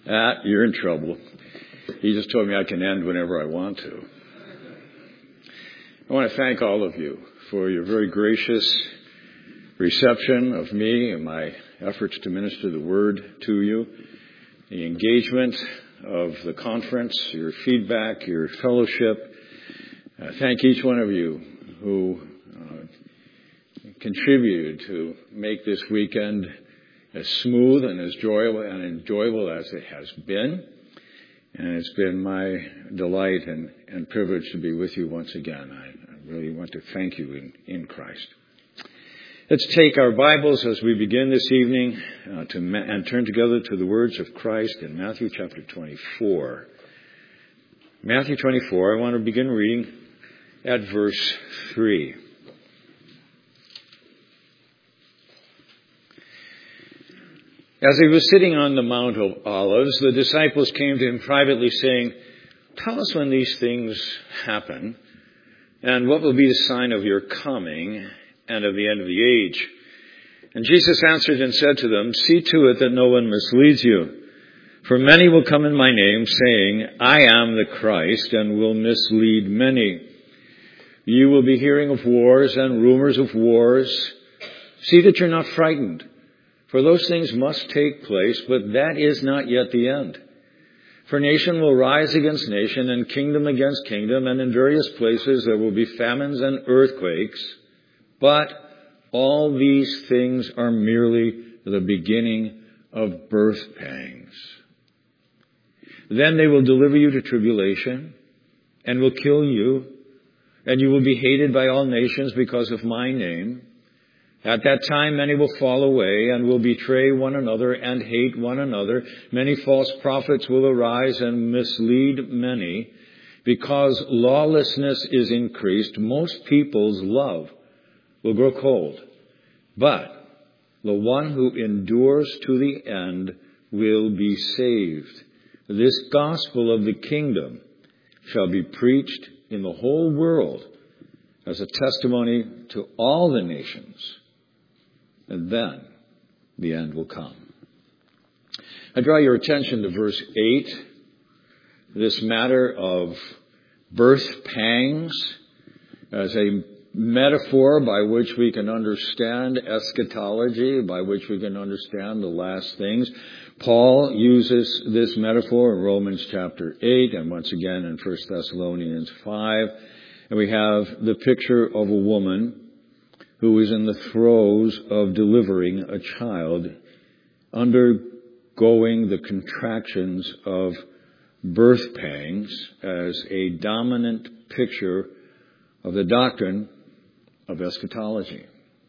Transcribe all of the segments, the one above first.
You're in trouble. He just told me I can end whenever I want to. I want to thank all of you for your very gracious reception of me and my efforts to minister the word to you, the engagement of the conference, your feedback, your fellowship. Thank each one of you who contributed to make this weekend as smooth and as enjoyable as it has been. And it's been my delight and privilege to be with you once again. I really want to thank you in Christ. Let's take our Bibles as we begin this evening and turn together to the words of Christ in Matthew chapter 24. Matthew 24, I want to begin reading at verse 3. As he was sitting on the Mount of Olives, the disciples came to him privately saying, "Tell us when these things happen, and what will be the sign of your coming and of the end of the age?" And Jesus answered and said to them, "See to it that no one misleads you. For many will come in my name, saying, 'I am the Christ,' and will mislead many. You will be hearing of wars and rumors of wars. See that you're not frightened. For those things must take place, but that is not yet the end. For nation will rise against nation, and kingdom against kingdom, and in various places there will be famines and earthquakes. But all these things are merely the beginning of birth pangs. Then they will deliver you to tribulation, and will kill you, and you will be hated by all nations because of my name. At that time, many will fall away and will betray one another and hate one another. Many false prophets will arise and mislead many. Because lawlessness is increased, most people's love will grow cold. But the one who endures to the end will be saved. This gospel of the kingdom shall be preached in the whole world as a testimony to all the nations. And then the end will come." I draw your attention to verse 8, this matter of birth pangs as a metaphor by which we can understand eschatology, by which we can understand the last things. Paul uses this metaphor in Romans chapter 8 and once again in 1 Thessalonians 5. And we have the picture of a woman who is in the throes of delivering a child, undergoing the contractions of birth pangs as a dominant picture of the doctrine of eschatology.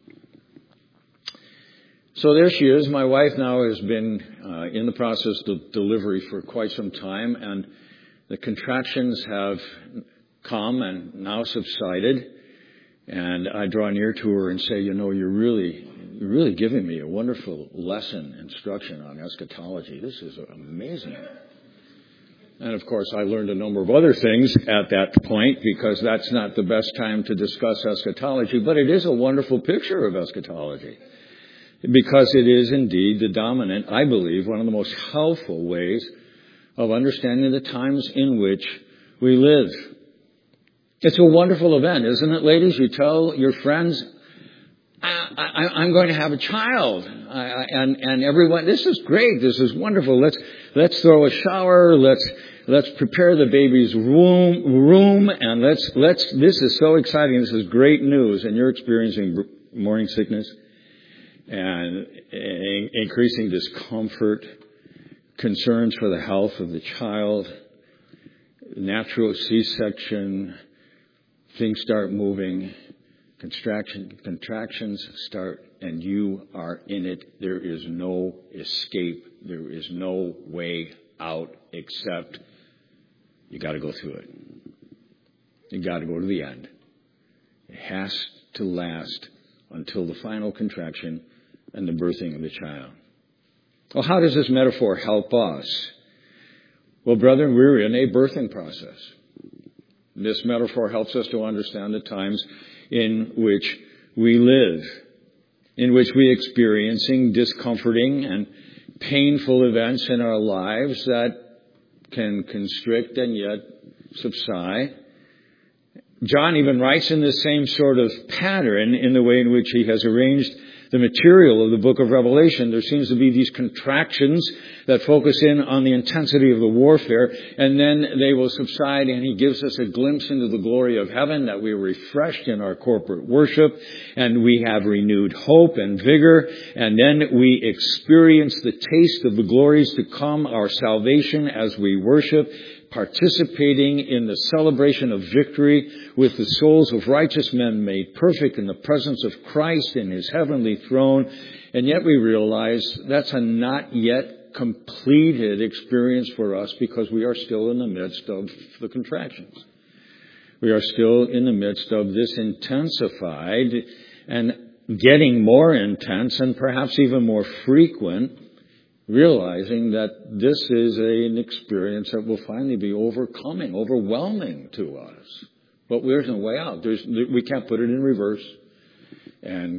So there she is. My wife now has been in the process of delivery for quite some time, and the contractions have come and now subsided. And I draw near to her and say, you're really giving me a wonderful instruction on eschatology. This is amazing. And of course, I learned a number of other things at that point, because that's not the best time to discuss eschatology, but it is a wonderful picture of eschatology, because it is indeed the dominant, I believe, one of the most helpful ways of understanding the times in which we live. It's a wonderful event, isn't it, ladies? You tell your friends, I'm going to have a child. And everyone, this is great. This is wonderful. Let's throw a shower. Let's prepare the baby's room. And this is so exciting. This is great news. And you're experiencing morning sickness and increasing discomfort, concerns for the health of the child, natural C-section. Things start moving, contractions start, and you are in it. There is no escape. There is no way out except you got to go through it. You got to go to the end. It has to last until the final contraction and the birthing of the child. Well, how does this metaphor help us? Well, brethren, we're in a birthing process. This metaphor helps us to understand the times in which we live, in which we are experiencing discomforting and painful events in our lives that can constrict and yet subside. John even writes in the same sort of pattern in the way in which he has arranged the material of the book of Revelation. There seems to be these contractions that focus in on the intensity of the warfare, and then they will subside, and he gives us a glimpse into the glory of heaven, that we are refreshed in our corporate worship, and we have renewed hope and vigor, and then we experience the taste of the glories to come, our salvation as we worship, participating in the celebration of victory with the souls of righteous men made perfect in the presence of Christ in his heavenly throne. And yet we realize that's a not yet completed experience for us, because we are still in the midst of the contractions. We are still in the midst of this intensified and getting more intense and perhaps even more frequent, realizing that this is an experience that will finally be overwhelming to us. But there's no way out. We can't put it in reverse and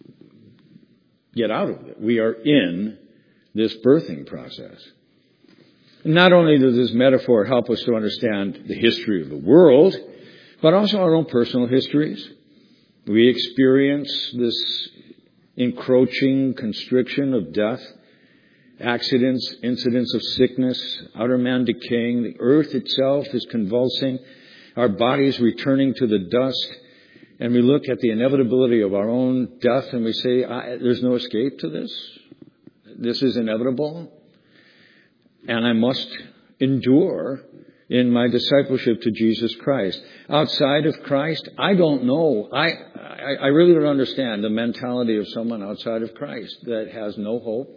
get out of it. We are in this birthing process. Not only does this metaphor help us to understand the history of the world, but also our own personal histories. We experience this encroaching constriction of death, accidents, incidents of sickness, outer man decaying, the earth itself is convulsing, our bodies returning to the dust, and we look at the inevitability of our own death and we say, there's no escape to this. This is inevitable, and I must endure in my discipleship to Jesus Christ. Outside of Christ, I don't know. I really don't understand the mentality of someone outside of Christ that has no hope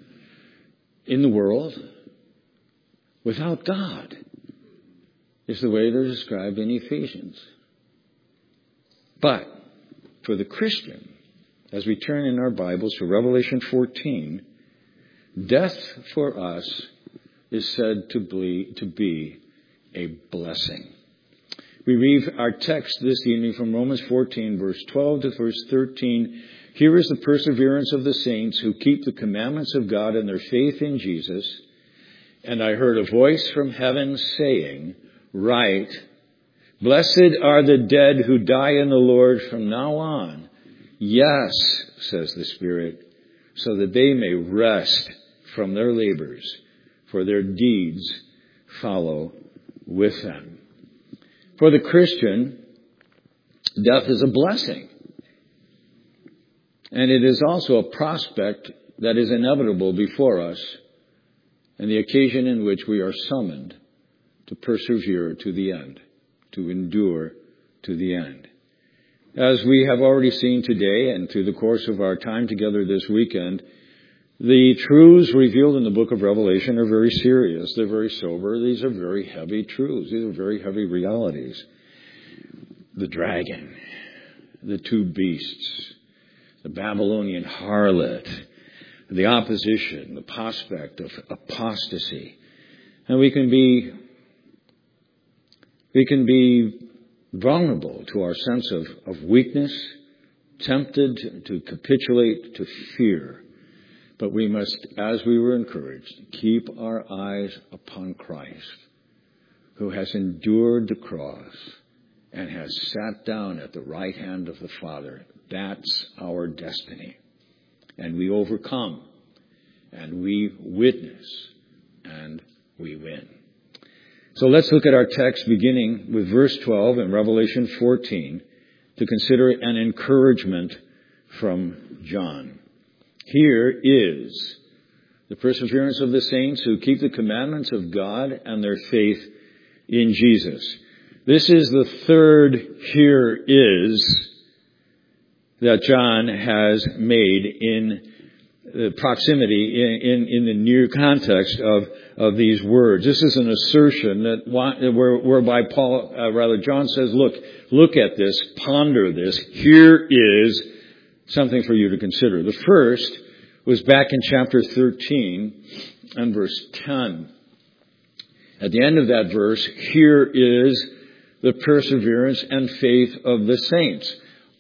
in the world without God, is the way they're described in Ephesians. But for the Christian, as we turn in our Bibles to Revelation 14, death for us is said to be a blessing. We read our text this evening from Romans 14, verse 12 to verse 13. Here is the perseverance of the saints who keep the commandments of God and their faith in Jesus. And I heard a voice from heaven saying, "Write, blessed are the dead who die in the Lord from now on. Yes," says the Spirit, "so that they may rest from their labors, for their deeds follow with them." For the Christian, death is a blessing. And it is also a prospect that is inevitable before us, and the occasion in which we are summoned to persevere to the end, to endure to the end. As we have already seen today and through the course of our time together this weekend, the truths revealed in the book of Revelation are very serious. They're very sober. These are very heavy truths. These are very heavy realities. The dragon, the two beasts, the Babylonian harlot, the opposition, the prospect of apostasy. And we can be vulnerable to our sense of weakness, tempted to capitulate to fear. But we must, as we were encouraged, keep our eyes upon Christ, who has endured the cross and has sat down at the right hand of the Father. That's our destiny. And we overcome, and we witness, and we win. So let's look at our text beginning with verse 12 in Revelation 14 to consider an encouragement from John. Here is the perseverance of the saints who keep the commandments of God and their faith in Jesus. This is the third "here is" that John has made in the proximity, in the near context of these words. This is an assertion that whereby John says, look at this, ponder this. Here is something for you to consider. The first was back in chapter 13 and verse 10. At the end of that verse, here is the perseverance and faith of the saints.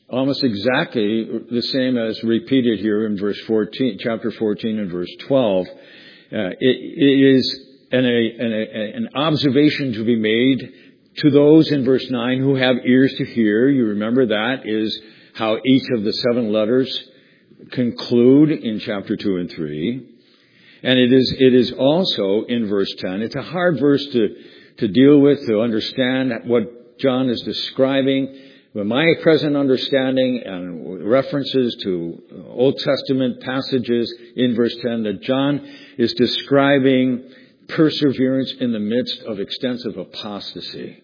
almost exactly the same as repeated here in verse 14, chapter 14 and verse 12. It is an observation to be made to those in verse 9 who have ears to hear. You remember that is how each of the 7 letters conclude in chapter 2 and 3. And it is also in verse 10. It's a hard verse to deal with, to understand what John is describing. But my present understanding and references to Old Testament passages in verse 10 that John is describing perseverance in the midst of extensive apostasy.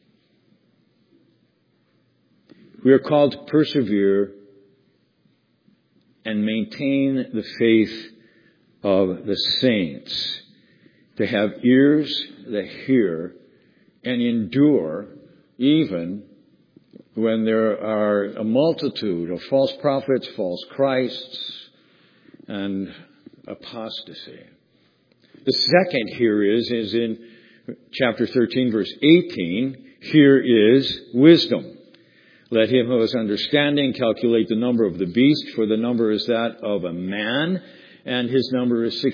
We are called to persevere and maintain the faith of the saints, to have ears that hear and endure even when there are a multitude of false prophets, false Christs, and apostasy. The second here is in chapter 13, verse 18. Here is wisdom. Let him who has understanding calculate the number of the beast, for the number is that of a man, and his number is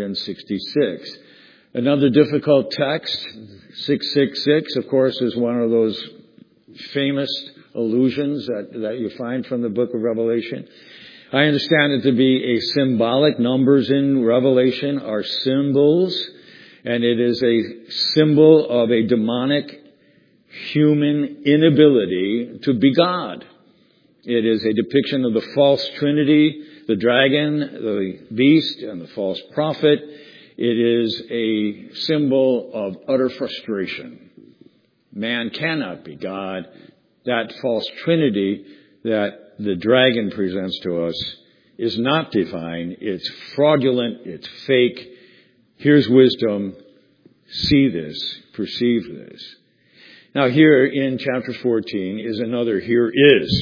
666. Another difficult text, 666, of course, is one of those famous allusions that you find from the book of Revelation. I understand it to be a symbolic. Numbers in Revelation are symbols, and it is a symbol of a demonic human inability to be God. It is a depiction of the false trinity, the dragon, the beast, and the false prophet. It is a symbol of utter frustration. Man cannot be God. That false trinity that the dragon presents to us is not divine. It's fraudulent. It's fake. Here's wisdom. See this. Perceive this. Now here in chapter 14 is another here is.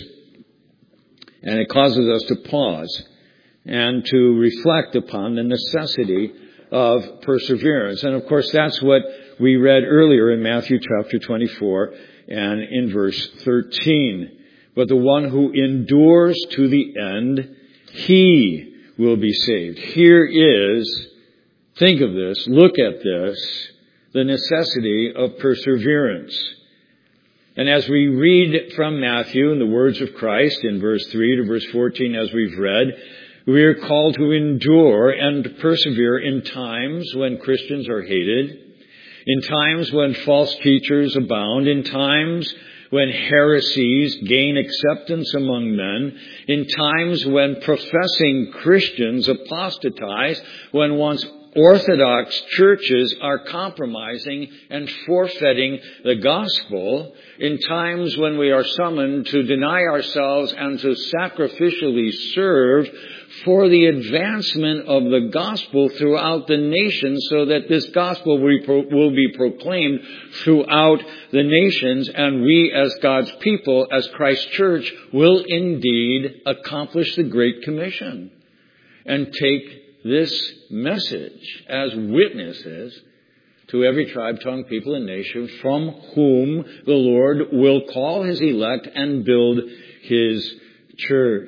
And it causes us to pause and to reflect upon the necessity of perseverance. And of course that's what we read earlier in Matthew chapter 24 and in verse 13. But the one who endures to the end, he will be saved. Here is, think of this, look at this, the necessity of perseverance. And as we read from Matthew in the words of Christ in verse 3 to verse 14 as we've read, we are called to endure and persevere in times when Christians are hated, in times when false teachers abound, in times when heresies gain acceptance among men, in times when professing Christians apostatize, when once Orthodox churches are compromising and forfeiting the gospel, in times when we are summoned to deny ourselves and to sacrificially serve for the advancement of the gospel throughout the nations, so that this gospel will be proclaimed throughout the nations, and we as God's people, as Christ's church, will indeed accomplish the Great Commission and take this message as witnesses to every tribe, tongue, people, and nation from whom the Lord will call his elect and build his church.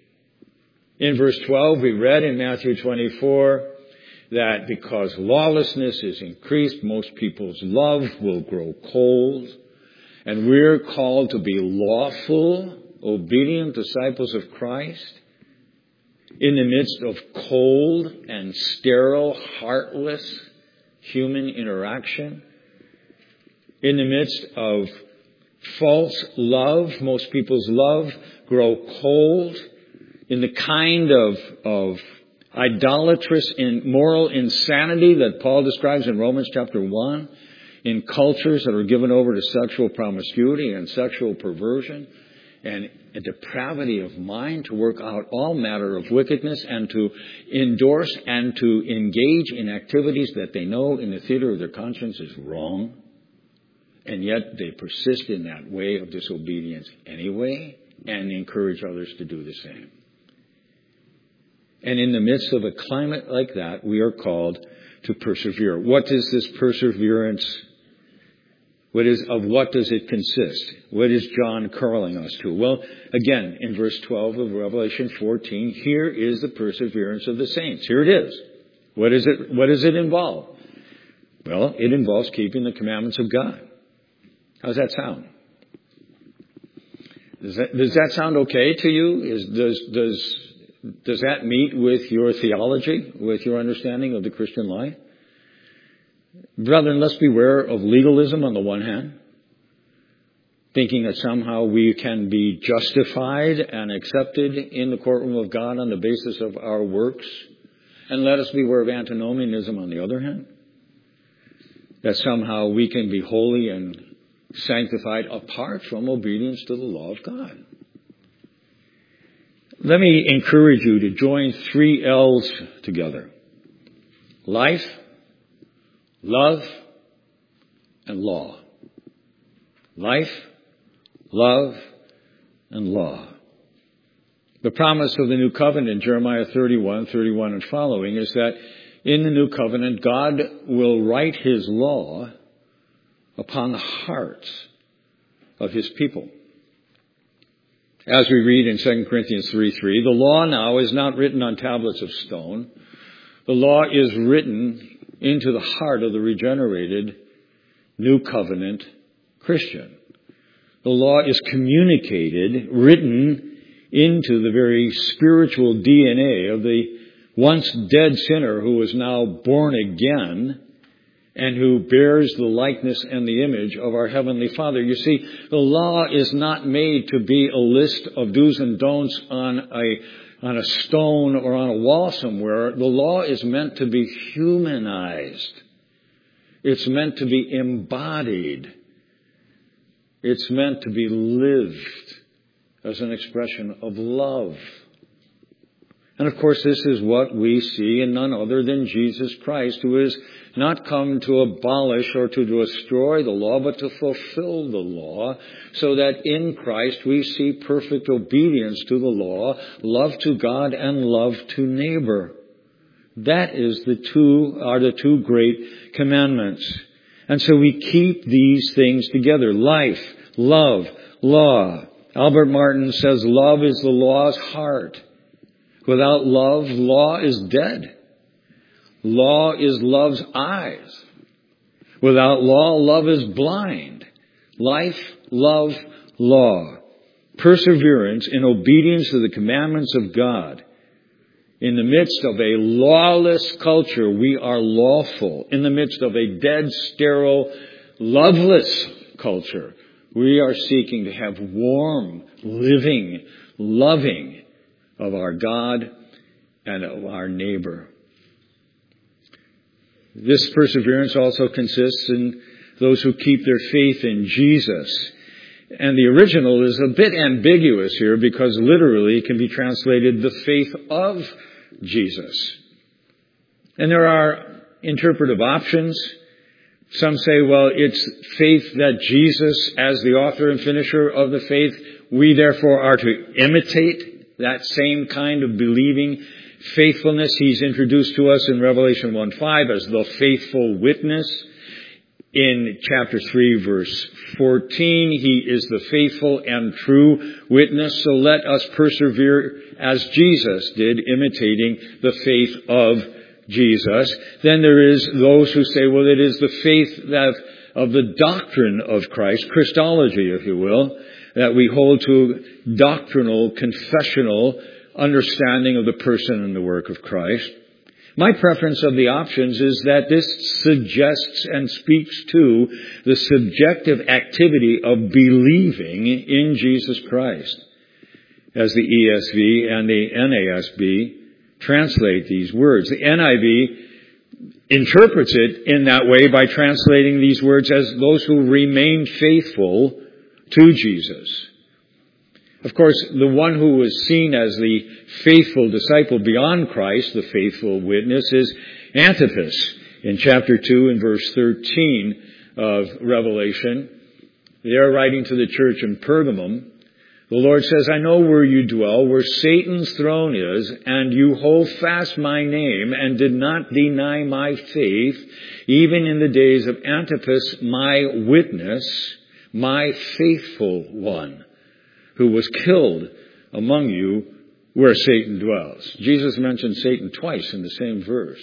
In verse 12, we read in Matthew 24 that because lawlessness is increased, most people's love will grow cold. And we're called to be lawful, obedient disciples of Christ in the midst of cold and sterile, heartless human interaction. In the midst of false love, most people's love grow cold. In the kind of idolatrous and moral insanity that Paul describes in Romans chapter 1, in cultures that are given over to sexual promiscuity and sexual perversion and a depravity of mind, to work out all manner of wickedness and to endorse and to engage in activities that they know in the theater of their conscience is wrong. And yet they persist in that way of disobedience anyway and encourage others to do the same. And in the midst of a climate like that, we are called to persevere. What is this perseverance Of what does it consist? What is John calling us to? Well, again, in verse 12 of Revelation 14, here is the perseverance of the saints. Here it is. What does it involve? Well, it involves keeping the commandments of God. How's that sound? Does that sound okay to you? Does that meet with your theology, with your understanding of the Christian life? Brethren, let's beware of legalism on the one hand, thinking that somehow we can be justified and accepted in the courtroom of God on the basis of our works. And let us beware of antinomianism on the other hand, that somehow we can be holy and sanctified apart from obedience to the law of God. Let me encourage you to join 3 L's together. Life, love, and law. Life, love, and law. The promise of the new covenant in Jeremiah 31 and following is that in the new covenant, God will write His law upon the hearts of His people. As we read in 2 Corinthians 3:3, the law now is not written on tablets of stone. The law is written into the heart of the regenerated new covenant Christian. The law is communicated, written into the very spiritual DNA of the once dead sinner who is now born again and who bears the likeness and the image of our Heavenly Father. You see, the law is not made to be a list of do's and don'ts on a stone or on a wall somewhere. The law is meant to be humanized. It's meant to be embodied. It's meant to be lived as an expression of love. And of course, this is what we see in none other than Jesus Christ, who is not come to abolish or to destroy the law, but to fulfill the law, so that in Christ we see perfect obedience to the law, love to God and love to neighbor. That is the two great commandments. And so we keep these things together. Life, love, law. Albert Martin says love is the law's heart. Without love, law is dead. Law is love's eyes. Without law, love is blind. Life, love, law. Perseverance in obedience to the commandments of God. In the midst of a lawless culture, we are lawful. In the midst of a dead, sterile, loveless culture, we are seeking to have warm, living, loving of our God and of our neighbor. This perseverance also consists in those who keep their faith in Jesus. And the original is a bit ambiguous here because literally it can be translated the faith of Jesus. And there are interpretive options. Some say, well, it's faith that Jesus, as the author and finisher of the faith, we therefore are to imitate that same kind of believing faithfulness. He's introduced to us in Revelation 1:5 as the faithful witness. In chapter 3, verse 14, He is the faithful and true witness. So let us persevere as Jesus did, imitating the faith of Jesus. Then there is those who say, well, it is the faith of the doctrine of Christ, Christology, if you will, that we hold to doctrinal, confessional understanding of the person and the work of Christ. My preference of the options is that this suggests and speaks to the subjective activity of believing in Jesus Christ, as the ESV and the NASB translate these words. The NIV interprets it in that way by translating these words as those who remain faithful to Jesus. Of course, the one who was seen as the faithful disciple beyond Christ, the faithful witness, is Antipas in chapter 2 and verse 13 of Revelation. They are writing to the church in Pergamum. The Lord says, I know where you dwell, where Satan's throne is, and you hold fast my name and did not deny my faith, even in the days of Antipas, my witness, my faithful one, who was killed among you where Satan dwells. Jesus mentioned Satan twice in the same verse.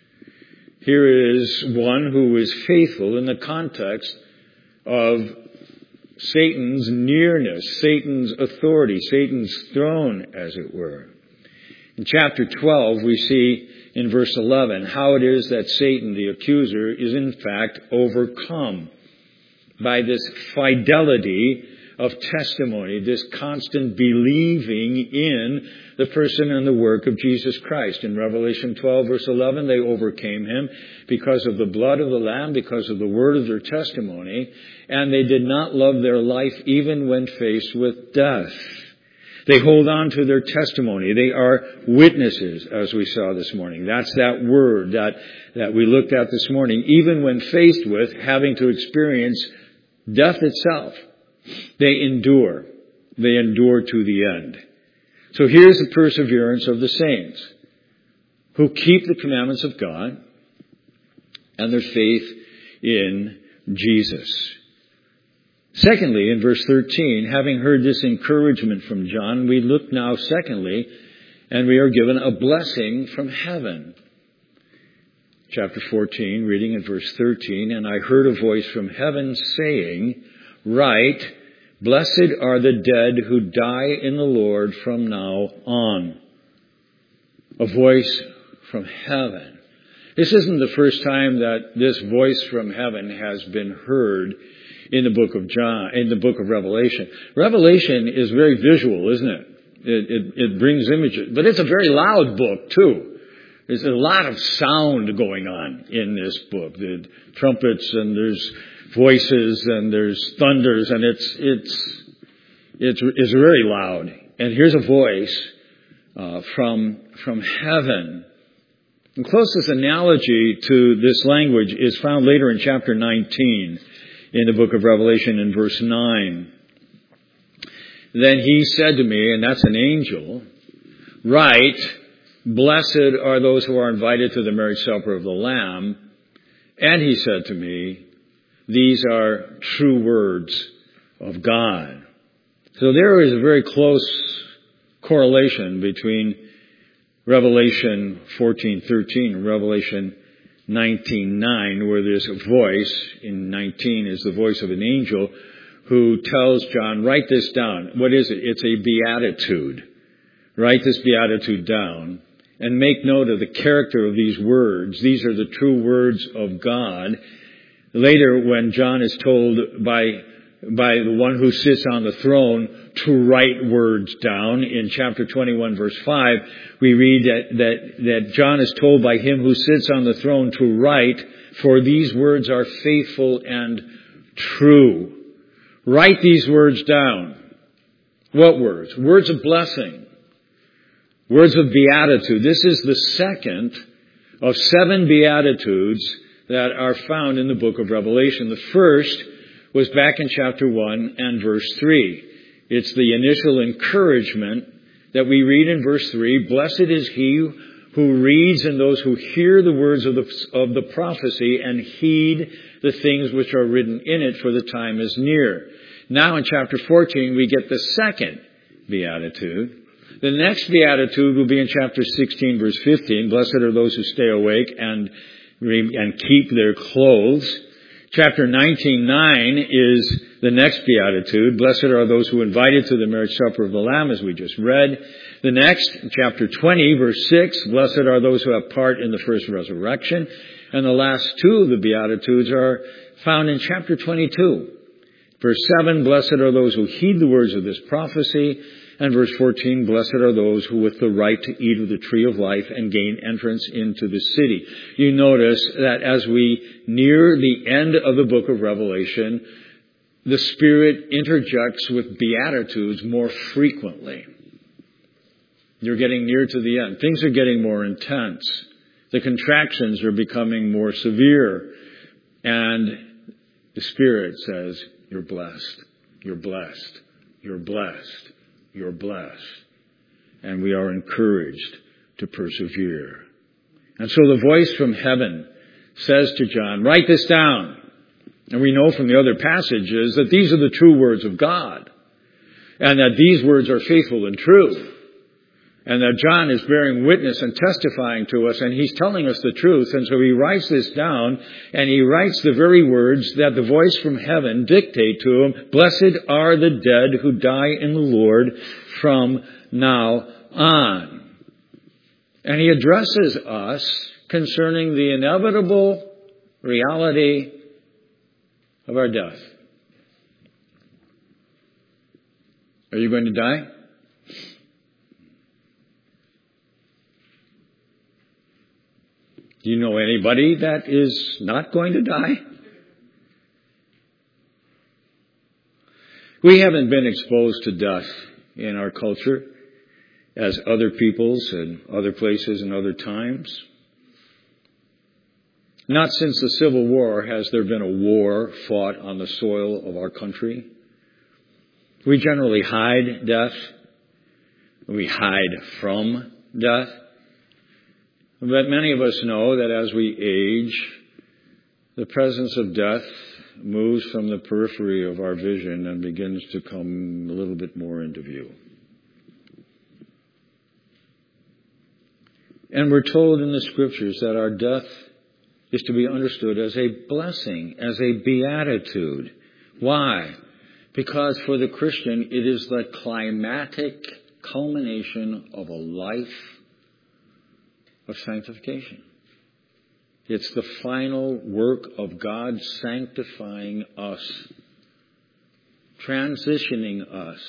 Here is one who is faithful in the context of Satan's nearness, Satan's authority, Satan's throne, as it were. In chapter 12, we see in verse 11 how it is that Satan, the accuser, is in fact overcome by this fidelity of testimony, this constant believing in the person and the work of Jesus Christ. In Revelation 12, verse 11, they overcame him because of the blood of the Lamb, because of the word of their testimony, and they did not love their life even when faced with death. They hold on to their testimony. They are witnesses, as we saw this morning. That's that word that we looked at this morning. Even when faced with having to experience death itself, they endure. They endure to the end. So here's the perseverance of the saints who keep the commandments of God and their faith in Jesus. Secondly, in verse 13, having heard this encouragement from John, we look now secondly, and we are given a blessing from heaven. Chapter 14, reading in verse 13, and I heard a voice from heaven saying, Write, blessed are the dead who die in the Lord from now on. A voice from heaven. This isn't the first time that this voice from heaven has been heard in the book of John, in the book of Revelation. Revelation is very visual, isn't it? It brings images, but it's a very loud book too. There's a lot of sound going on in this book. The trumpets and there's voices and there's thunders and it's very loud. And here's a voice from heaven. The closest analogy to this language is found later in chapter 19 in the book of Revelation in verse 9. Then he said to me, and that's an angel, Write, blessed are those who are invited to the marriage supper of the Lamb. And he said to me, These are true words of God. So there is a very close correlation between Revelation 14:13 and Revelation 19:9, where there's a voice. In 19 is the voice of an angel who tells John, write this down. What is it? It's a beatitude. Write this beatitude down and make note of the character of these words. These are the true words of God. Later, when John is told by the one who sits on the throne to write words down, in chapter 21, verse 5, we read that John is told by him who sits on the throne to write, for these words are faithful and true. Write these words down. What words? Words of blessing. Words of beatitude. This is the second of 7 beatitudes that are found in the book of Revelation. The first was back in chapter 1 and verse 3. It's the initial encouragement that we read in verse 3. Blessed is he who reads and those who hear the words of the prophecy and heed the things which are written in it, for the time is near. Now in chapter 14 we get the second beatitude. The next beatitude will be in chapter 16 verse 15. Blessed are those who stay awake and keep their clothes. Chapter 19:9 is the next beatitude. Blessed are those who are invited to the marriage supper of the Lamb, as we just read. The next, chapter 20, verse 6, blessed are those who have part in the first resurrection. And the last two of the beatitudes are found in chapter 22. Verse 7, blessed are those who heed the words of this prophecy. And verse 14, blessed are those who with the right to eat of the tree of life and gain entrance into the city. You notice that as we near the end of the book of Revelation, the Spirit interjects with beatitudes more frequently. You're getting near to the end. Things are getting more intense. The contractions are becoming more severe. And the Spirit says, you're blessed. You're blessed. You're blessed. You're blessed. And we are encouraged to persevere. And so the voice from heaven says to John, write this down. And we know from the other passages that these are the true words of God. And that these words are faithful and true. And that John is bearing witness and testifying to us, and he's telling us the truth. And so he writes this down, and he writes the very words that the voice from heaven dictate to him. Blessed are the dead who die in the Lord from now on. And he addresses us concerning the inevitable reality of our death. Are you going to die? Do you know anybody that is not going to die? We haven't been exposed to death in our culture as other peoples and other places and other times. Not since the Civil War has there been a war fought on the soil of our country. We generally hide death. We hide from death. But many of us know that as we age, the presence of death moves from the periphery of our vision and begins to come a little bit more into view. And we're told in the Scriptures that our death is to be understood as a blessing, as a beatitude. Why? Because for the Christian, it is the climatic culmination of a life of sanctification. It's the final work of God sanctifying us, transitioning us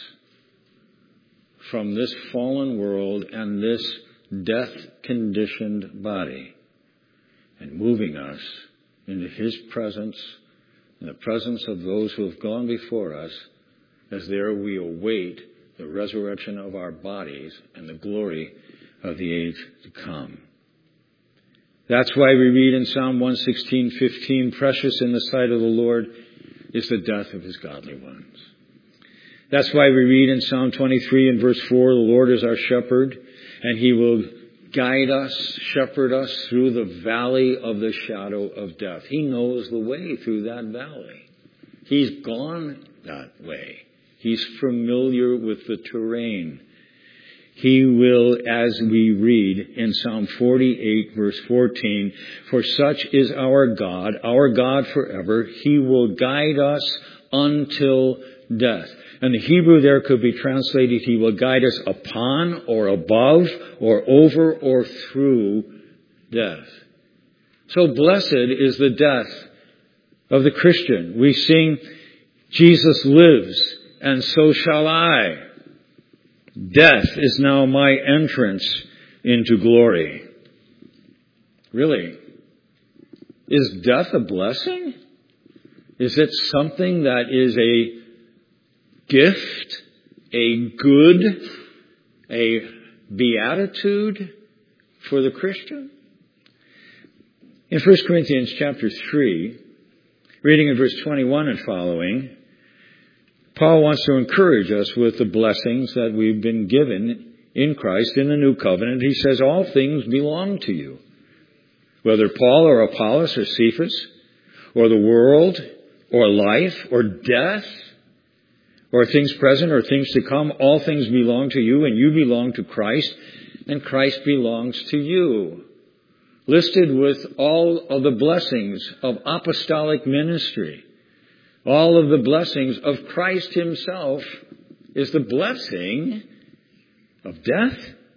from this fallen world and this death-conditioned body and moving us into His presence, in the presence of those who have gone before us, as there we await the resurrection of our bodies and the glory of the age to come. That's why we read in Psalm 116:15, precious in the sight of the Lord is the death of His godly ones. That's why we read in Psalm 23 and verse 4, the Lord is our shepherd, and He will guide us, shepherd us through the valley of the shadow of death. He knows the way through that valley. He's gone that way. He's familiar with the terrain. He will, as we read in Psalm 48, verse 14, for such is our God forever. He will guide us until death. And the Hebrew there could be translated, He will guide us upon or above or over or through death. So blessed is the death of the Christian. We sing, Jesus lives, and so shall I. Death is now my entrance into glory. Really? Is death a blessing? Is it something that is a gift, a good, a beatitude for the Christian? In 1 Corinthians chapter 3, reading in verse 21 and following, Paul wants to encourage us with the blessings that we've been given in Christ in the new covenant. He says, all things belong to you. Whether Paul or Apollos or Cephas or the world or life or death or things present or things to come, all things belong to you, and you belong to Christ, and Christ belongs to you. Listed with all of the blessings of apostolic ministry, all of the blessings of Christ Himself, is the blessing of death.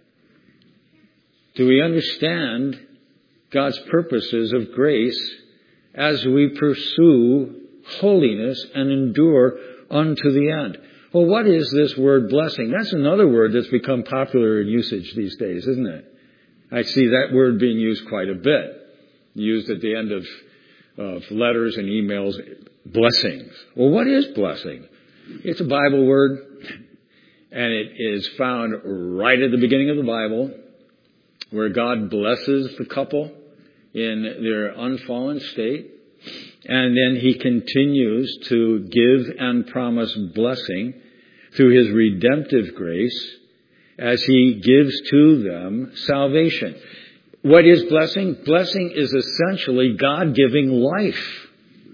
Do we understand God's purposes of grace as we pursue holiness and endure unto the end? Well, what is this word blessing? That's another word that's become popular in usage these days, isn't it? I see that word being used quite a bit. Used at the end of letters and emails, blessings. Well, what is blessing? It's a Bible word, and it is found right at the beginning of the Bible, where God blesses the couple in their unfallen state, and then He continues to give and promise blessing through His redemptive grace as He gives to them salvation. What is blessing? Blessing is essentially God giving life.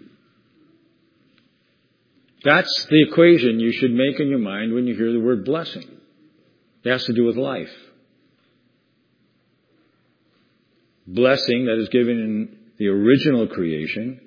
That's the equation you should make in your mind when you hear the word blessing. It has to do with life. Blessing that is given in the original creation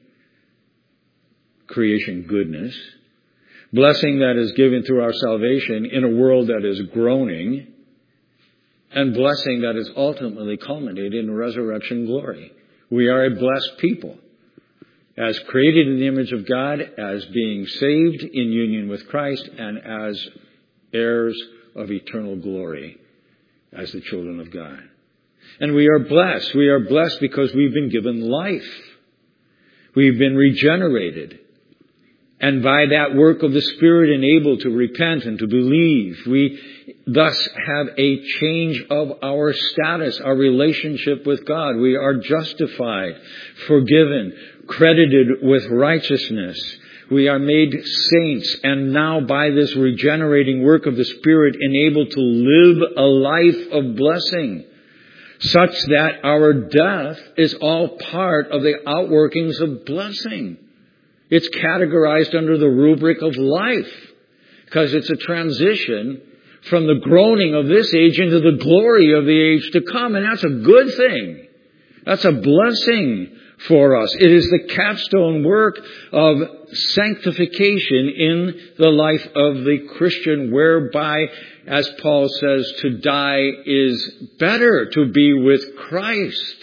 goodness. Blessing that is given through our salvation in a world that is groaning. And blessing that is ultimately culminated in resurrection glory. We are a blessed people. As created in the image of God, as being saved in union with Christ, and as heirs of eternal glory as the children of God. And we are blessed. We are blessed because we've been given life. We've been regenerated. And by that work of the Spirit enabled to repent and to believe, we thus have a change of our status, our relationship with God. We are justified, forgiven, credited with righteousness. We are made saints, and now by this regenerating work of the Spirit enabled to live a life of blessing, such that our death is all part of the outworkings of blessing. It's categorized under the rubric of life, because it's a transition from the groaning of this age into the glory of the age to come. And that's a good thing. That's a blessing for us. It is the capstone work of sanctification in the life of the Christian, whereby, as Paul says, to die is better, to be with Christ.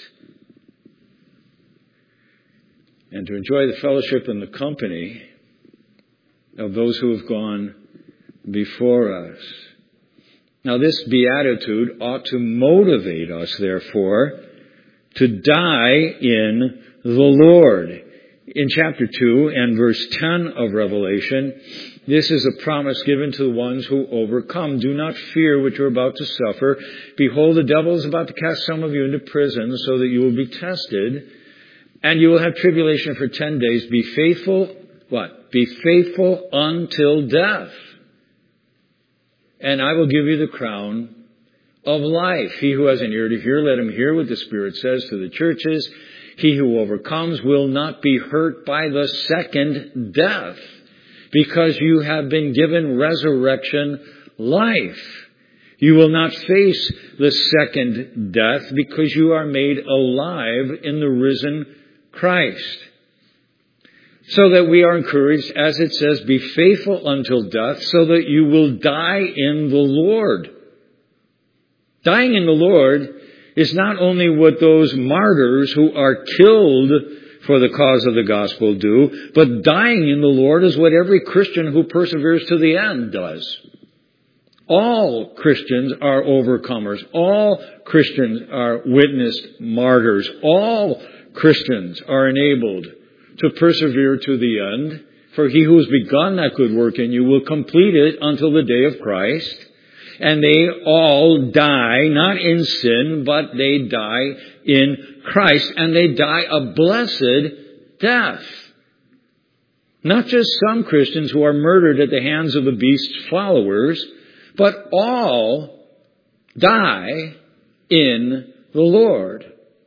And to enjoy the fellowship and the company of those who have gone before us. Now, this beatitude ought to motivate us, therefore, to die in the Lord. In chapter 2 and verse 10 of Revelation, this is a promise given to the ones who overcome. Do not fear what you're about to suffer. Behold, the devil is about to cast some of you into prison so that you will be tested. And you will have tribulation for 10 days. Be faithful, what? Be faithful until death. And I will give you the crown of life. He who has an ear to hear, let him hear what the Spirit says to the churches. He who overcomes will not be hurt by the second death, because you have been given resurrection life. You will not face the second death, because you are made alive in the risen Christ. So that we are encouraged, as it says, be faithful until death, so that you will die in the Lord. Dying in the Lord is not only what those martyrs who are killed for the cause of the gospel do, but dying in the Lord is what every Christian who perseveres to the end does. All Christians are overcomers. All Christians are witnessed martyrs. All Christians are enabled to persevere to the end. For he who has begun that good work in you will complete it until the day of Christ. And they all die, not in sin, but they die in Christ. And they die a blessed death. Not just some Christians who are murdered at the hands of the beast's followers, but all die in the Lord.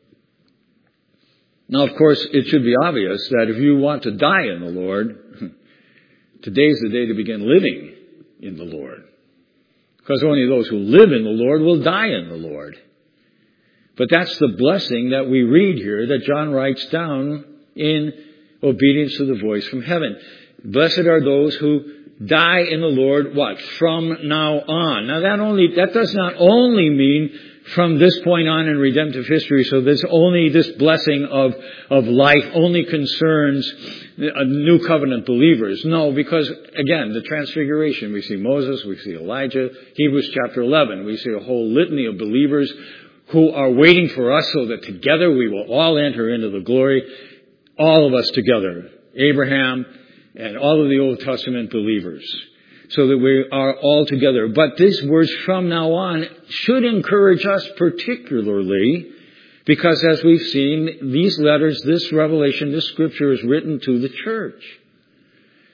Now, of course, it should be obvious that if you want to die in the Lord, today's the day to begin living in the Lord. Because only those who live in the Lord will die in the Lord. But that's the blessing that we read here that John writes down in obedience to the voice from heaven. Blessed are those who die in the Lord, what? From now on. Now that does not only mean from this point on in redemptive history, so this blessing of life only concerns new covenant believers. No, because again, the transfiguration, we see Moses, we see Elijah, Hebrews chapter 11, we see a whole litany of believers who are waiting for us so that together we will all enter into the glory, all of us together, Abraham and all of the Old Testament believers, so that we are all together. But these words from now on should encourage us particularly because, as we've seen, these letters, this revelation, this scripture is written to the church.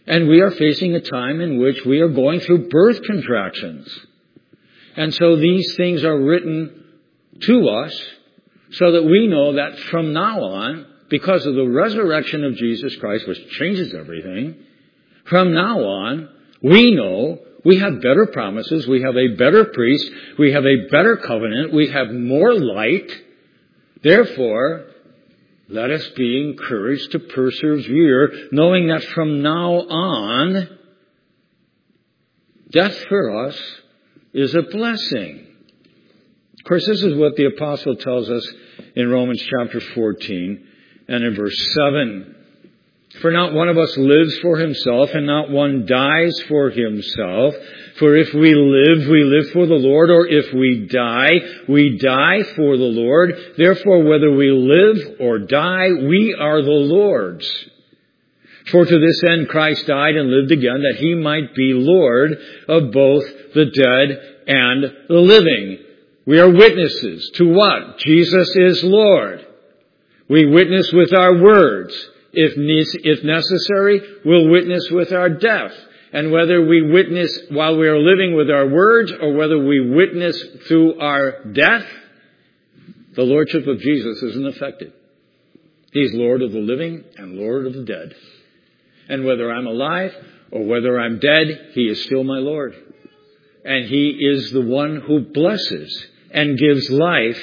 And we are facing a time in which we are going through birth contractions. And so these things are written to us so that we know that from now on, because of the resurrection of Jesus Christ, which changes everything, from now on, we know we have better promises, we have a better priest, we have a better covenant, we have more light. Therefore, let us be encouraged to persevere, knowing that from now on, death for us is a blessing. Of course, this is what the apostle tells us in Romans chapter 14 and in verse 7. For not one of us lives for himself, and not one dies for himself. For if we live for the Lord, or if we die for the Lord. Therefore, whether we live or die, we are the Lord's. For to this end Christ died and lived again, that he might be Lord of both the dead and the living. We are witnesses to what? Jesus is Lord. We witness with our words. If necessary, we'll witness with our death. And whether we witness while we are living with our words or whether we witness through our death, the lordship of Jesus isn't affected. He's Lord of the living and Lord of the dead. And whether I'm alive or whether I'm dead, he is still my Lord. And he is the one who blesses and gives life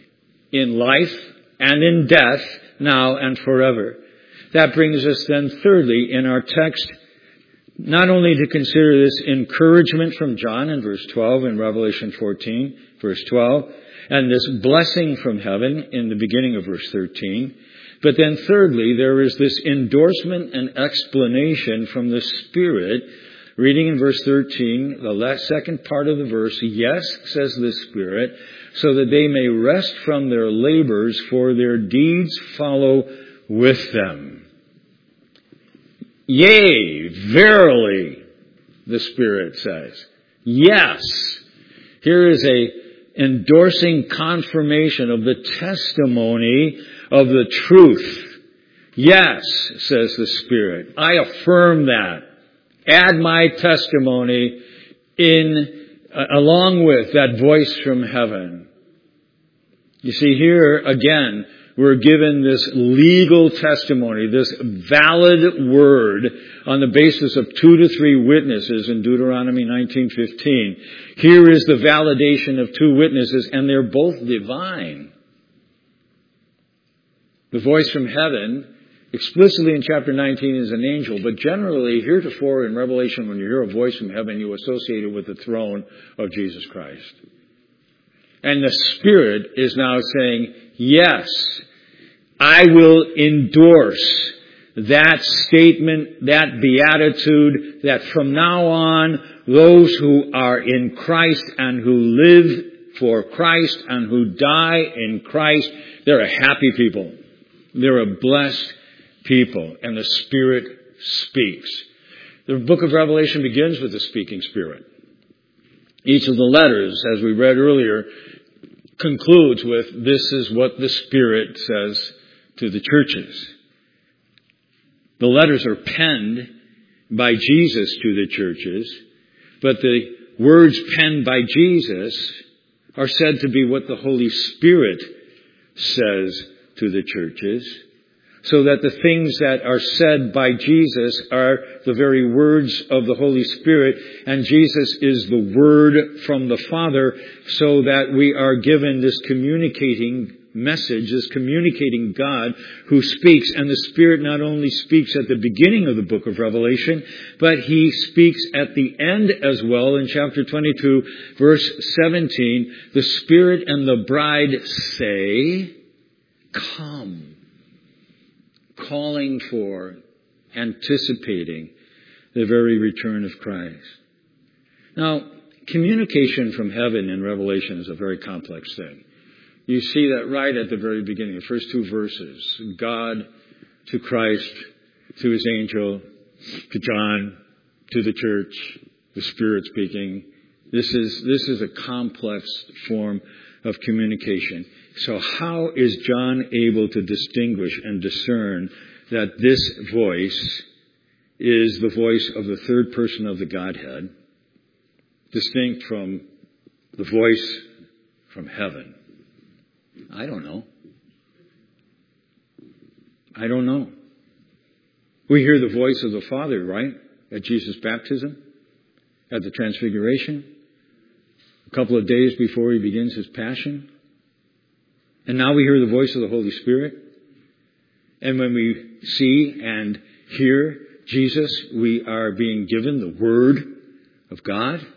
and in death, now and forever. That brings us then thirdly in our text, not only to consider this encouragement from John in verse 12 in Revelation 14, verse 12, and this blessing from heaven in the beginning of verse 13, but then thirdly, there is this endorsement and explanation from the Spirit. Reading in verse 13, the second part of the verse, yes, says the Spirit, so that they may rest from their labors, for their deeds follow with them. Yea, verily, the Spirit says. Yes. Here is a endorsing confirmation of the testimony of the truth. Yes, says the Spirit. I affirm that. Add my testimony along with that voice from heaven. You see, here again, we're given this legal testimony, this valid word on the basis of 2 to 3 witnesses in Deuteronomy 19:15. Here is the validation of 2 witnesses, and they're both divine. The voice from heaven, explicitly in chapter 19, is an angel, but generally, heretofore in Revelation, when you hear a voice from heaven, you associate it with the throne of Jesus Christ. And the Spirit is now saying, yes, I will endorse that statement, that beatitude, that from now on, those who are in Christ and who live for Christ and who die in Christ, they're a happy people. They're a blessed people. And the Spirit speaks. The book of Revelation begins with the speaking Spirit. Each of the letters, as we read earlier, concludes with, this is what the Spirit says to the churches. The letters are penned by Jesus to the churches, but the words penned by Jesus are said to be what the Holy Spirit says to the churches, so that the things that are said by Jesus are the very words of the Holy Spirit, and Jesus is the Word from the Father, so that we are given this communicating message, this communicating God who speaks. And the Spirit not only speaks at the beginning of the book of Revelation, but He speaks at the end as well. In chapter 22, verse 17, the Spirit and the bride say, "Come." Calling for, anticipating the very return of Christ. Now, communication from heaven in Revelation is a very complex thing. You see that right at the very beginning, the first 2 verses. God to Christ, to His angel, to John, to the church, the Spirit speaking. This is a complex form of communication. So how is John able to distinguish and discern that this voice is the voice of the third person of the Godhead, distinct from the voice from heaven? I don't know. I don't know. We hear the voice of the Father, right? At Jesus' baptism, at the Transfiguration, a couple of days before he begins his passion. And now we hear the voice of the Holy Spirit. And when we see and hear Jesus, we are being given the Word of God.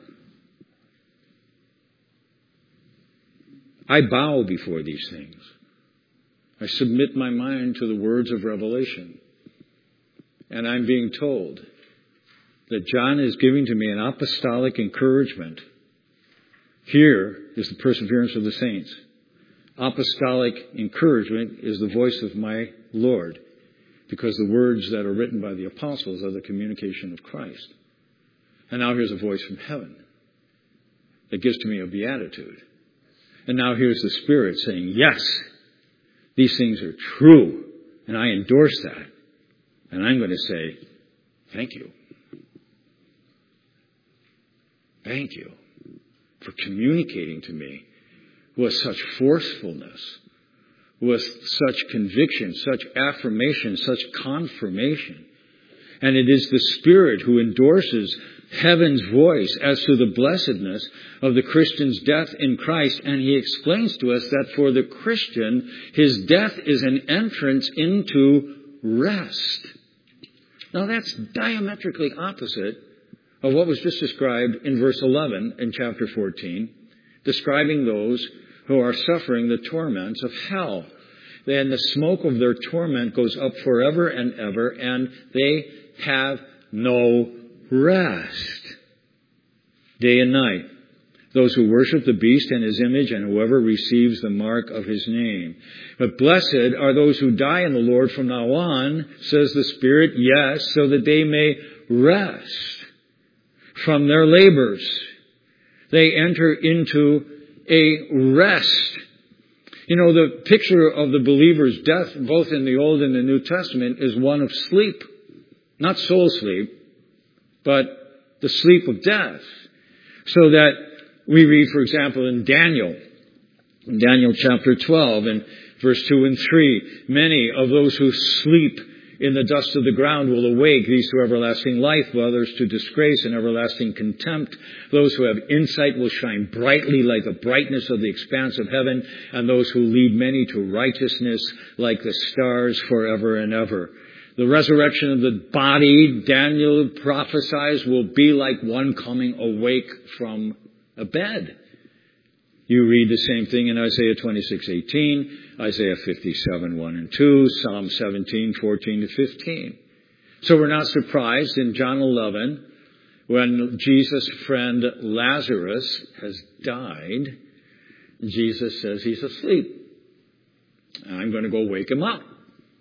I bow before these things. I submit my mind to the words of revelation. And I'm being told that John is giving to me an apostolic encouragement. Here is the perseverance of the saints. Apostolic encouragement is the voice of my Lord, because the words that are written by the apostles are the communication of Christ. And now here's a voice from heaven that gives to me a beatitude. And now here's the Spirit saying, yes, these things are true, and I endorse that. And I'm going to say, thank you. Thank you for communicating to me with such forcefulness, with such conviction, such affirmation, such confirmation. And it is the Spirit who endorses heaven's voice as to the blessedness of the Christian's death in Christ. And he explains to us that for the Christian, his death is an entrance into rest. Now that's diametrically opposite of what was just described in verse 11 in chapter 14, describing those who are suffering the torments of hell. Then the smoke of their torment goes up forever and ever, and they have no rest. Day and night. Those who worship the beast and his image, and whoever receives the mark of his name. But blessed are those who die in the Lord from now on, says the Spirit, yes, so that they may rest from their labors. They enter into a rest. You know, the picture of the believer's death, both in the Old and the New Testament, is one of sleep. Not soul sleep, but the sleep of death. So that we read, for example, in Daniel chapter 12, and verse 2 and 3, many of those who sleep in the dust of the ground will awake, these to everlasting life, while others to disgrace and everlasting contempt. Those who have insight will shine brightly like the brightness of the expanse of heaven, and those who lead many to righteousness like the stars forever and ever. The resurrection of the body, Daniel prophesies, will be like one coming awake from a bed. You read the same thing in Isaiah 26:18, Isaiah 57:1 and 2, Psalm 17:14 to 15. So we're not surprised in John 11 when Jesus' friend Lazarus has died. Jesus says he's asleep. I'm going to go wake him up.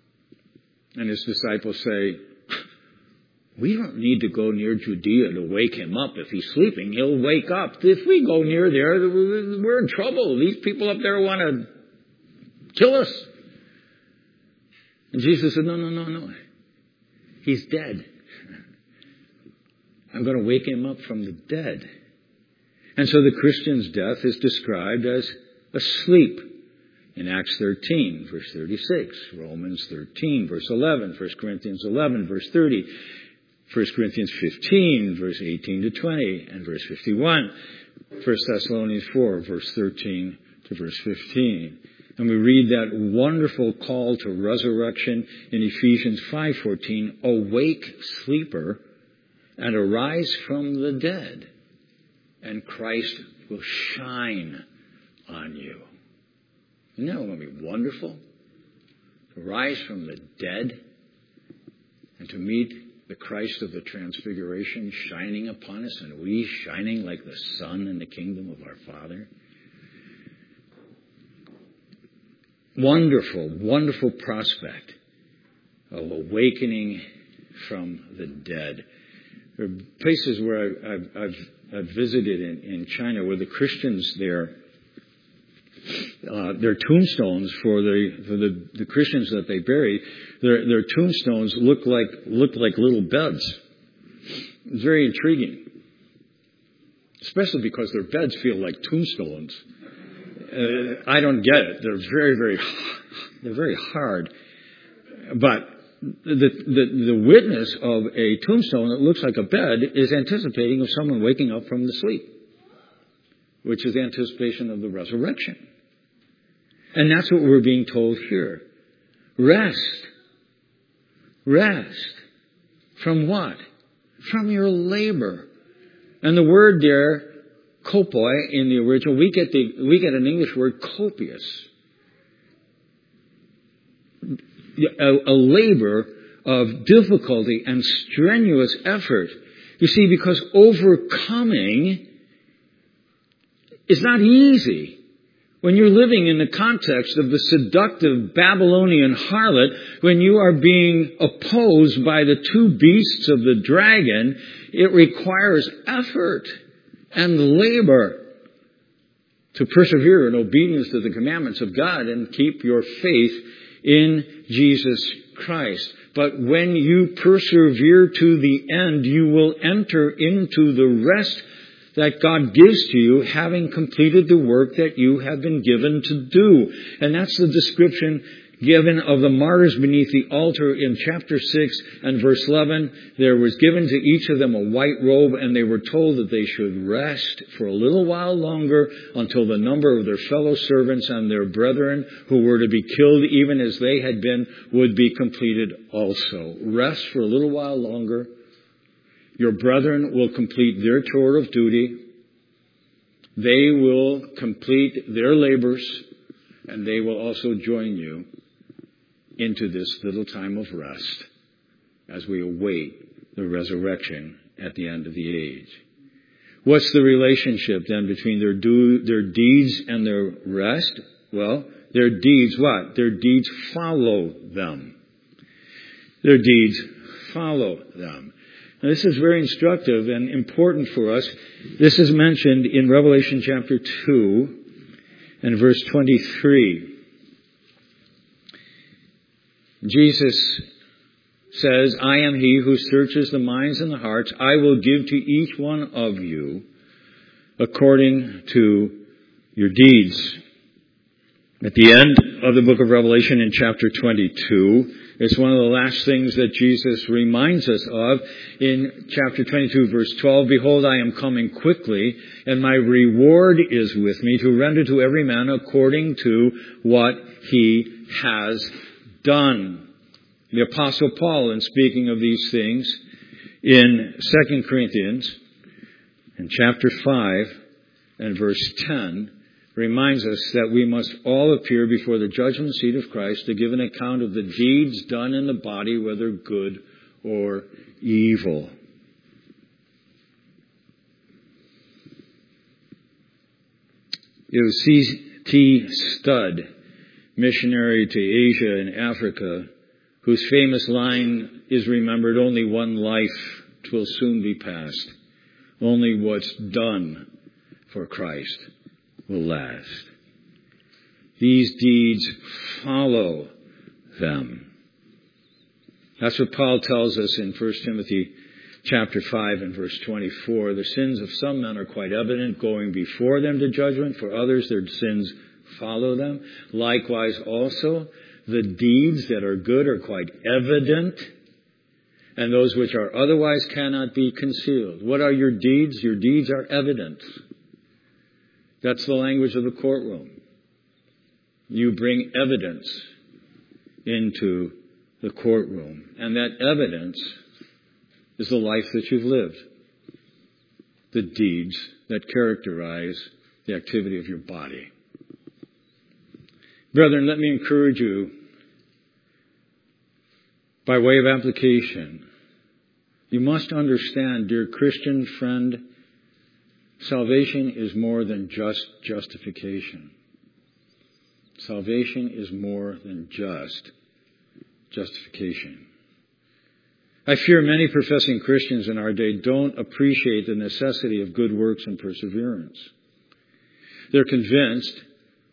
And his disciples say, we don't need to go near Judea to wake him up. If he's sleeping, he'll wake up. If we go near there, we're in trouble. These people up there want to kill us. And Jesus said, no. He's dead. I'm going to wake him up from the dead. And so the Christian's death is described as asleep. In Acts 13, verse 36, Romans 13, verse 11, 1 Corinthians 11, verse 30, 1 Corinthians 15, verse 18 to 20, and verse 51, 1 Thessalonians 4, verse 13 to verse 15. And we read that wonderful call to resurrection in Ephesians 5:14, awake, sleeper, and arise from the dead, and Christ will shine on you. Isn't that going to be wonderful? To rise from the dead and to meet the Christ of the Transfiguration shining upon us, and we shining like the sun in the kingdom of our Father. Wonderful, wonderful prospect of awakening from the dead. There are places where I've visited in China where the Christians there their tombstones for the Christians that they bury, their tombstones look like little beds. It's very intriguing, especially because their beds feel like tombstones. I don't get it. They're very hard. But the witness of a tombstone that looks like a bed is anticipating of someone waking up from the sleep, which is the anticipation of the resurrection. And that's what we're being told here. Rest. Rest. From what? From your labor. And the word there, kopoi, in the original, we get an English word copious. A labor of difficulty and strenuous effort. You see, because overcoming is not easy. When you're living in the context of the seductive Babylonian harlot, when you are being opposed by the two beasts of the dragon, it requires effort and labor to persevere in obedience to the commandments of God and keep your faith in Jesus Christ. But when you persevere to the end, you will enter into the rest that God gives to you, having completed the work that you have been given to do. And that's the description given of the martyrs beneath the altar in chapter 6 and verse 11. There was given to each of them a white robe, and they were told that they should rest for a little while longer until the number of their fellow servants and their brethren who were to be killed even as they had been would be completed also. Rest for a little while longer. Your brethren will complete their tour of duty. They will complete their labors, and they will also join you into this little time of rest as we await the resurrection at the end of the age. What's the relationship then between their deeds and their rest? Well, their deeds what? Their deeds follow them. Their deeds follow them. Now, this is very instructive and important for us. This is mentioned in Revelation chapter 2 and verse 23. Jesus says, I am he who searches the minds and the hearts. I will give to each one of you according to your deeds. At the end of the book of Revelation in chapter 22, it's one of the last things that Jesus reminds us of in chapter 22, verse 12. Behold, I am coming quickly, and my reward is with me to render to every man according to what he has done. The Apostle Paul, in speaking of these things, in 2 Corinthians, in chapter 5 and verse 10, reminds us that we must all appear before the judgment seat of Christ to give an account of the deeds done in the body, whether good or evil. It was C.T. Studd, missionary to Asia and Africa, whose famous line is remembered, only one life 'twill soon be past. Only what's done for Christ will last. These deeds follow them. That's what Paul tells us in 1 Timothy chapter 5 and verse 24. The sins of some men are quite evident, going before them to judgment. For others, their sins follow them. Likewise also, the deeds that are good are quite evident, and those which are otherwise cannot be concealed. What are your deeds? Your deeds are evident. That's the language of the courtroom. You bring evidence into the courtroom. And that evidence is the life that you've lived. The deeds that characterize the activity of your body. Brethren, let me encourage you, by way of application, you must understand, dear Christian friend, salvation is more than just justification. Salvation is more than just justification. I fear many professing Christians in our day don't appreciate the necessity of good works and perseverance. They're convinced,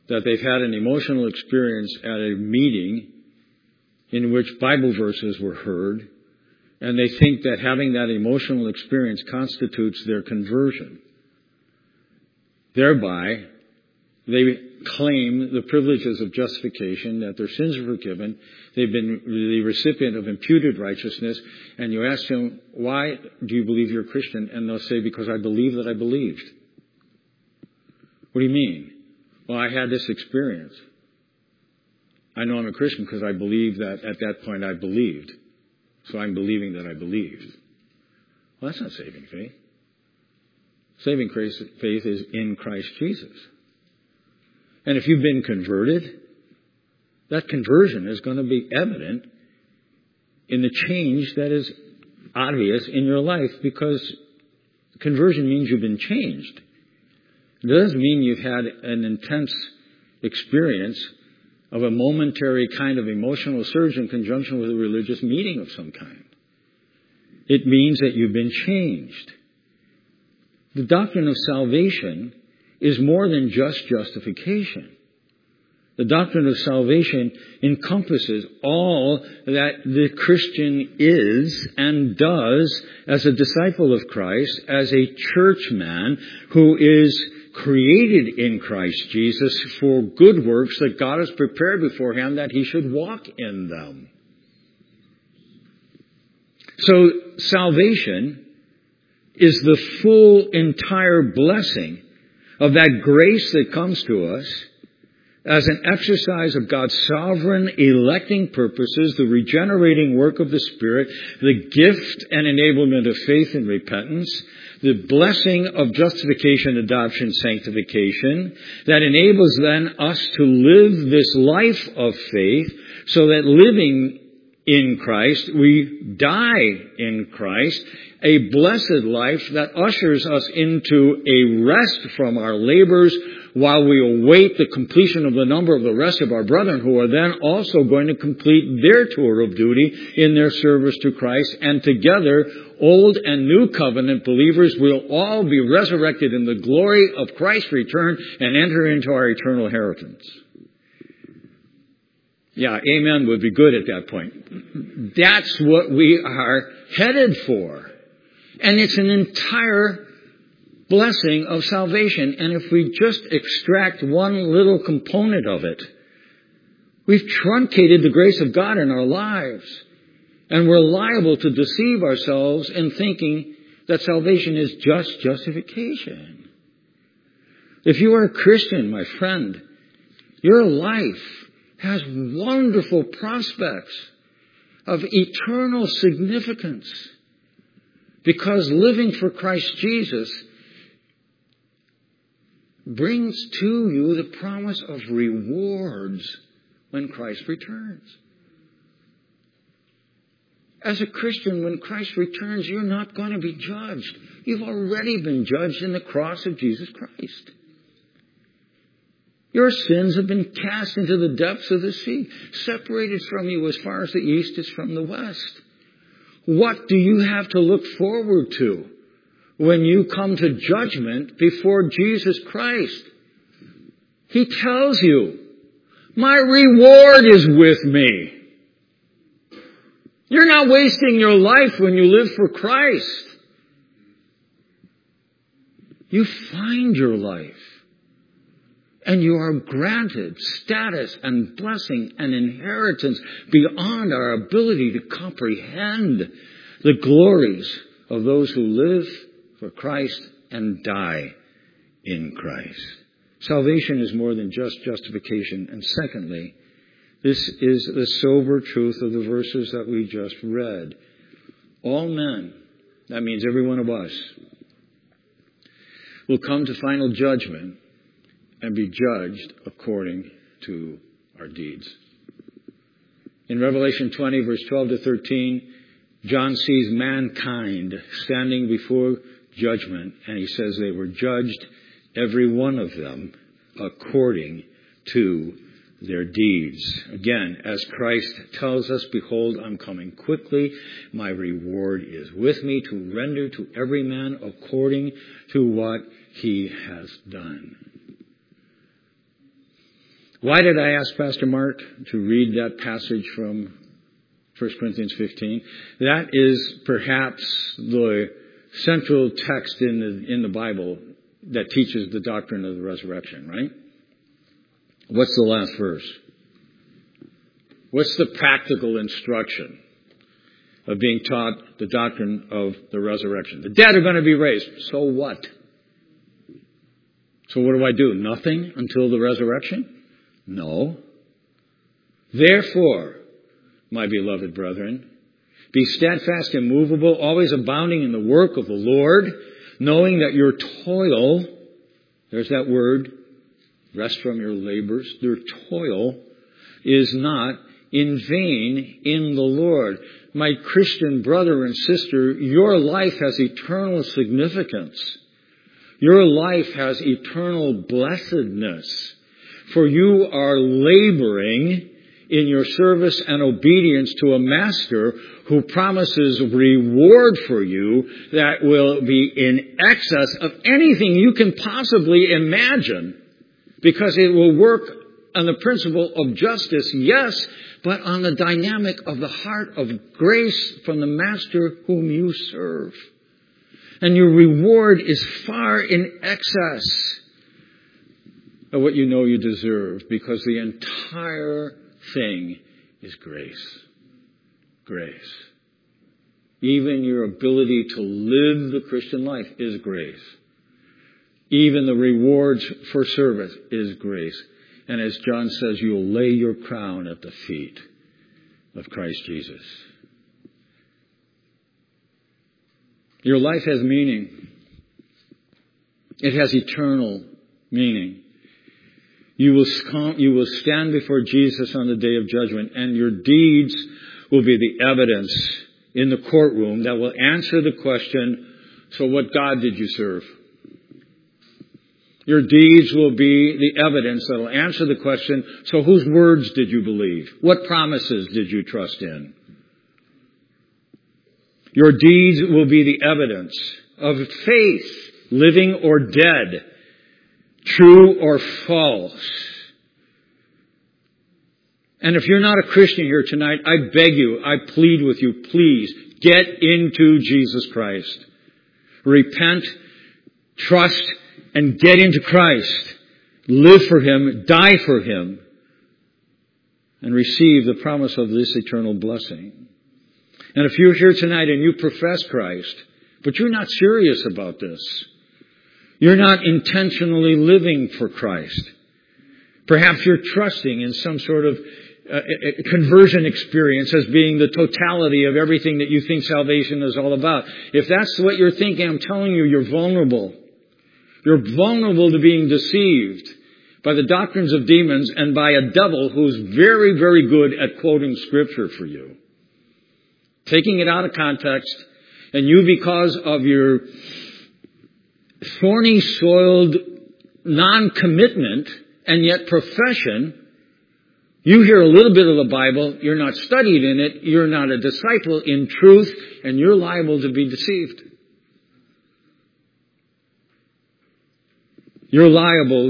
that they've had an emotional experience at a meeting in which Bible verses were heard, and they think that having that emotional experience constitutes their conversion. Thereby, they claim the privileges of justification, that their sins are forgiven, they've been the recipient of imputed righteousness, and you ask them, why do you believe you're a Christian? And they'll say, because I believe that I believed. What do you mean? Well, I had this experience. I know I'm a Christian because I believe that at that point I believed. So I'm believing that I believed. Well, that's not saving faith. Saving faith is in Christ Jesus. And if you've been converted, that conversion is going to be evident in the change that is obvious in your life, because conversion means you've been changed. It doesn't mean you've had an intense experience of a momentary kind of emotional surge in conjunction with a religious meeting of some kind. It means that you've been changed. The doctrine of salvation is more than just justification. The doctrine of salvation encompasses all that the Christian is and does as a disciple of Christ, as a churchman who is created in Christ Jesus for good works that God has prepared beforehand that he should walk in them. So salvation is the full, entire blessing of that grace that comes to us as an exercise of God's sovereign electing purposes, the regenerating work of the Spirit, the gift and enablement of faith and repentance, the blessing of justification, adoption, sanctification, that enables then us to live this life of faith, so that living in Christ, we die in Christ, a blessed life that ushers us into a rest from our labors while we await the completion of the number of the rest of our brethren, who are then also going to complete their tour of duty in their service to Christ. And together, Old and New Covenant believers will all be resurrected in the glory of Christ's return and enter into our eternal inheritance. Yeah, amen would be good at that point. That's what we are headed for. And it's an entire blessing of salvation. And if we just extract one little component of it, we've truncated the grace of God in our lives. And we're liable to deceive ourselves in thinking that salvation is just justification. If you are a Christian, my friend, your life has wonderful prospects of eternal significance, because living for Christ Jesus brings to you the promise of rewards when Christ returns. As a Christian, when Christ returns, you're not going to be judged. You've already been judged in the cross of Jesus Christ. Your sins have been cast into the depths of the sea, separated from you as far as the east is from the west. What do you have to look forward to when you come to judgment before Jesus Christ? He tells you, my reward is with me. You're not wasting your life when you live for Christ. You find your life. And you are granted status and blessing and inheritance beyond our ability to comprehend the glories of those who live for Christ and die in Christ. Salvation is more than just justification. And secondly, this is the sober truth of the verses that we just read. All men, that means every one of us, will come to final judgment and be judged according to our deeds. In Revelation 20, verse 12 to 13, John sees mankind standing before judgment, and he says they were judged, every one of them, according to their deeds. Again, as Christ tells us, behold, I'm coming quickly. My reward is with me to render to every man according to what he has done. Why did I ask Pastor Mark to read that passage from 1 Corinthians 15? That is perhaps the central text in the Bible that teaches the doctrine of the resurrection, right? What's the last verse? What's the practical instruction of being taught the doctrine of the resurrection? The dead are going to be raised. So what? So what do I do? Nothing until the resurrection? No. Therefore, my beloved brethren, be steadfast, immovable, always abounding in the work of the Lord, knowing that your toil, there's that word, rest from your labors, your toil is not in vain in the Lord. My Christian brother and sister, your life has eternal significance. Your life has eternal blessedness. For you are laboring in your service and obedience to a master who promises reward for you that will be in excess of anything you can possibly imagine, because it will work on the principle of justice, yes, but on the dynamic of the heart of grace from the master whom you serve. And your reward is far in excess of what you know you deserve, because the entire thing is grace. Grace. Even your ability to live the Christian life is grace. Even the rewards for service is grace. And as John says, you'll lay your crown at the feet of Christ Jesus. Your life has meaning. It has eternal meaning. You will stand before Jesus on the day of judgment, and your deeds will be the evidence in the courtroom that will answer the question, so what God did you serve? Your deeds will be the evidence that will answer the question, so whose words did you believe? What promises did you trust in? Your deeds will be the evidence of faith, living or dead, true or false. And if you're not a Christian here tonight, I beg you, I plead with you, please get into Jesus Christ. Repent, trust, and get into Christ. Live for Him, die for Him, and receive the promise of this eternal blessing. And if you're here tonight and you profess Christ, but you're not serious about this, you're not intentionally living for Christ, perhaps you're trusting in some sort of conversion experience as being the totality of everything that you think salvation is all about. If that's what you're thinking, I'm telling you, you're vulnerable. You're vulnerable to being deceived by the doctrines of demons and by a devil who's very, very good at quoting Scripture for you, taking it out of context, and you, because of your thorny soiled non-commitment and yet profession, you hear a little bit of the Bible, you're not studied in it, you're not a disciple in truth, and you're liable to be deceived. You're liable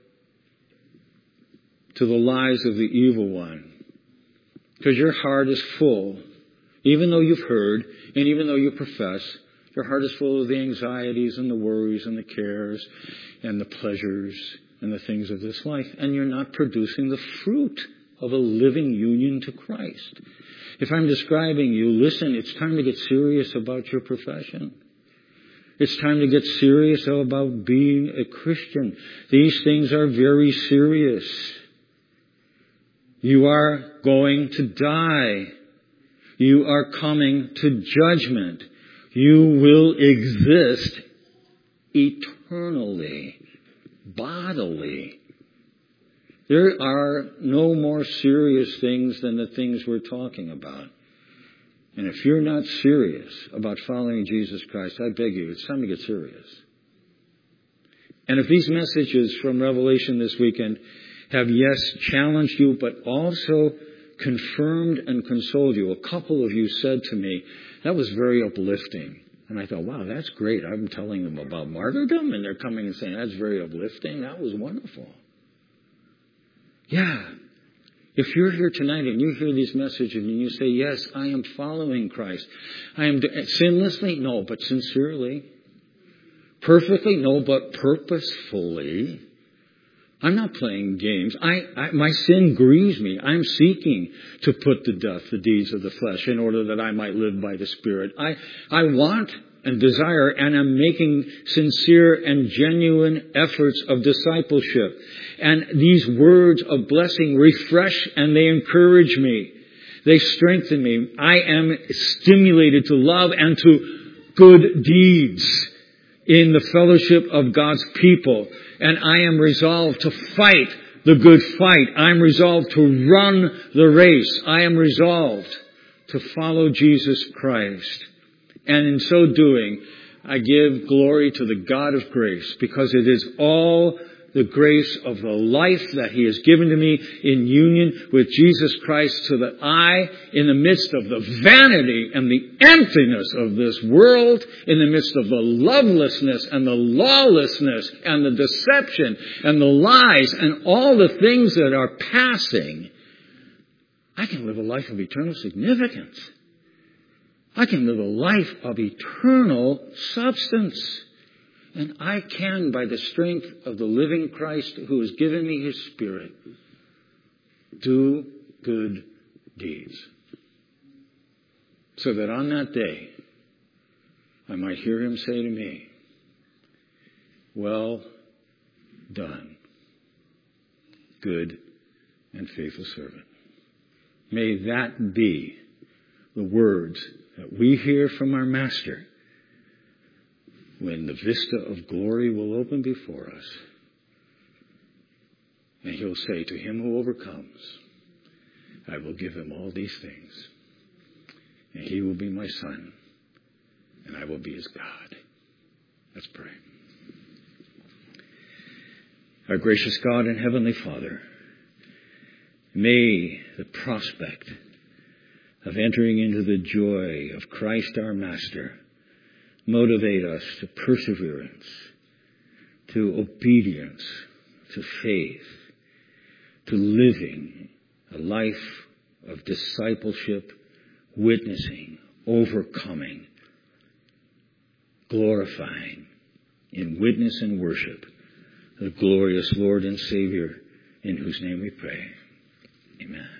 to the lies of the evil one, because your heart is full. Even though you've heard, and even though you profess, your heart is full of the anxieties and the worries and the cares and the pleasures and the things of this life. And you're not producing the fruit of a living union to Christ. If I'm describing you, listen, it's time to get serious about your profession. It's time to get serious about being a Christian. These things are very serious. You are going to die. You are coming to judgment. You will exist eternally, bodily. There are no more serious things than the things we're talking about. And if you're not serious about following Jesus Christ, I beg you, it's time to get serious. And if these messages from Revelation this weekend have, yes, challenged you, but also confirmed and consoled you. A couple of you said to me, that was very uplifting. And I thought, wow, that's great. I'm telling them about martyrdom, and they're coming and saying, that's very uplifting. That was wonderful. Yeah. If you're here tonight and you hear these messages and you say, yes, I am following Christ. I am sinlessly? No, but sincerely. Perfectly? No, but purposefully. I'm not playing games. My sin grieves me. I'm seeking to put to death the deeds of the flesh in order that I might live by the Spirit. I want and desire and am making sincere and genuine efforts of discipleship. And these words of blessing refresh and they encourage me. They strengthen me. I am stimulated to love and to good deeds in the fellowship of God's people. And I am resolved to fight the good fight. I am resolved to run the race. I am resolved to follow Jesus Christ. And in so doing, I give glory to the God of grace, because it is all the grace of the life that He has given to me in union with Jesus Christ, so that I, in the midst of the vanity and the emptiness of this world, in the midst of the lovelessness and the lawlessness and the deception and the lies and all the things that are passing, I can live a life of eternal significance. I can live a life of eternal substance. And I can, by the strength of the living Christ who has given me His Spirit, do good deeds. So that on that day, I might hear Him say to me, well done, good and faithful servant. May that be the words that we hear from our Master when the vista of glory will open before us. And He'll say, to him who overcomes, I will give him all these things. And he will be my son, and I will be his God. Let's pray. Our gracious God and Heavenly Father, may the prospect of entering into the joy of Christ our Master motivate us to perseverance, to obedience, to faith, to living a life of discipleship, witnessing, overcoming, glorifying in witness and worship the glorious Lord and Savior in whose name we pray. Amen.